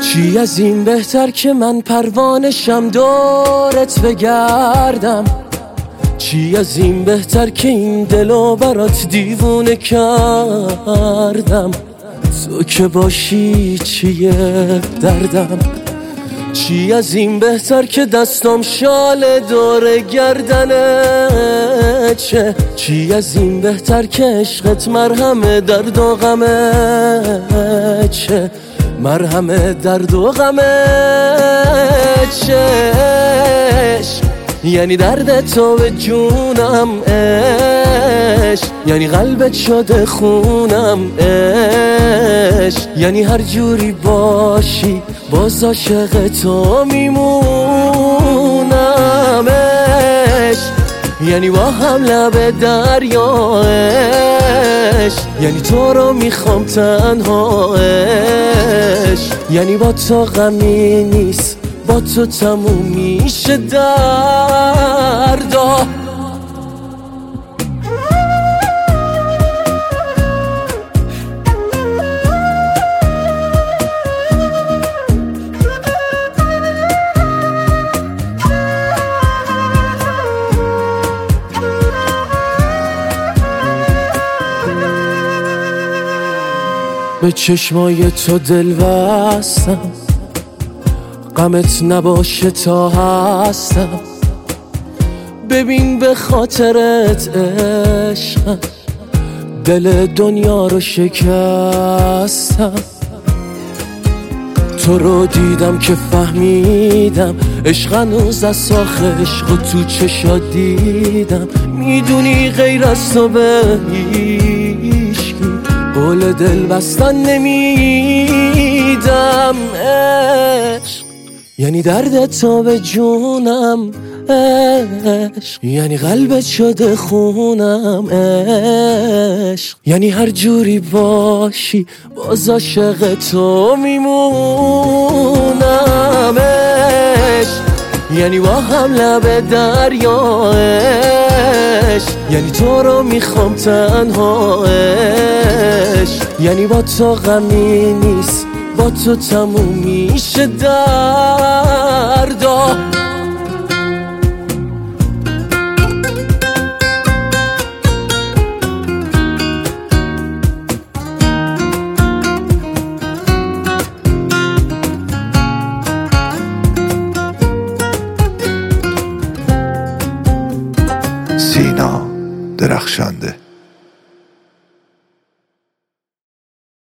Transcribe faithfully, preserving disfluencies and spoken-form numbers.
چی از این بهتر که من پروانشم دورت بگردم؟ چی از این بهتر که این دلو برات دیوونه کردم؟ تو که باشی چیه دردم؟ چی از این بهتر که دستم شال دور گردنه چه؟ چی از این بهتر که عشقت مرهم درد و غمه چه؟ مرهم درد و غمه چش؟ یعنی درد تو به جونم عشق، یعنی قلبت شده خونم عشق، یعنی هر جوری باشی باز عاشق تو میمونم عشق، یعنی با هم لب دریا عشق، یعنی تو رو میخوام تنها عشق، یعنی با تو غمی نیست، با تو تموم میشه دردا. به چشمای تو دل بستم، غمت نباشه تا هستم، ببین به خاطرت عشقم دل دنیا رو شکستم. تو رو دیدم که فهمیدم عشق هنوز از ساخت عشق و تو چشات دیدم، میدونی غیر از تو به هیچکی قول دل بستن نمیدم عشق، یعنی درد تو به جونم عشق، یعنی قلبت شده خونم عشق، یعنی هر جوری باشی باز عاشق تو میمونم عشق، یعنی با هم لب دریا عشق، یعنی تو رو میخوام تنها عشق، یعنی با تو غمی نیست، با تو تموم میشه دردا. سینا درخشنده.